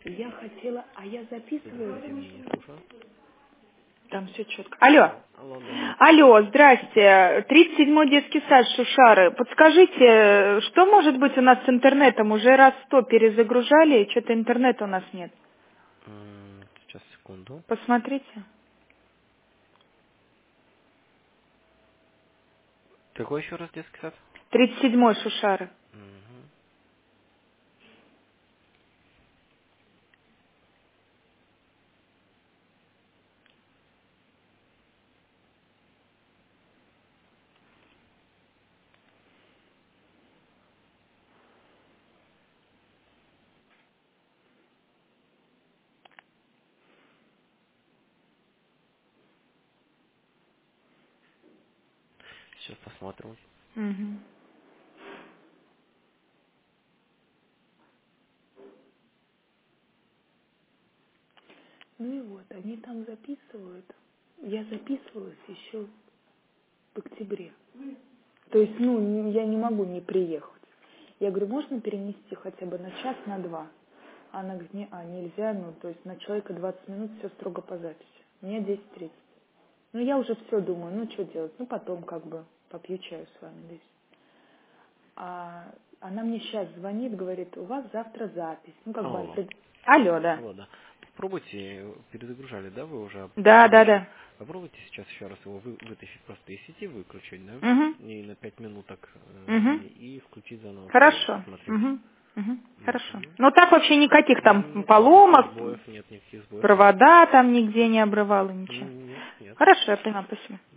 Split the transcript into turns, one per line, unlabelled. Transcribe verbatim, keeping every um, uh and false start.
Я хотела, а я записываю.
Извините, меня слушаю.
Там все четко. Алло.
Алло, да.
Алло, здрасте. тридцать седьмой детский сад Шушары. Подскажите, что может быть у нас с интернетом? Уже раз сто перезагружали, и что-то интернета у нас нет.
М, Сейчас, секунду.
Посмотрите.
Какой еще раз детский сад?
тридцать седьмой Шушары.
Мгм. Сейчас посмотрим.
Угу. Ну и вот, они там записывают. Я записывалась еще в октябре. То есть, ну, не- я не могу не приехать. Я говорю, можно перенести хотя бы на час, на два? Она говорит, не, а, нельзя, ну, то есть на человека двадцать минут, все строго по записи. Мне десять тридцать. Ну, я уже все думаю, ну, что делать? Ну, потом как бы попью чаю с вами здесь. А она мне сейчас звонит, говорит, у вас завтра запись. Ну, как бы...
Алло.
пред- Алло, да.
Алло, да. Попробуйте, перезагружали, да, вы уже
Да, да,
раньше?
да.
Попробуйте сейчас еще раз его вы- вытащить просто из сети, выключить, да?
Угу,
И на пять минуток
угу.
э, и включить заново снова,
Хорошо.
посмотреть.
Угу, угу. Хорошо.
Мгм.
Ну, так вообще никаких там
М, Никаких
поломок,
сбоев нет, никаких сбоев нет.
провода там нигде не обрывало, ничего.
М, Нет, нет.
Хорошо, я поняла, спасибо.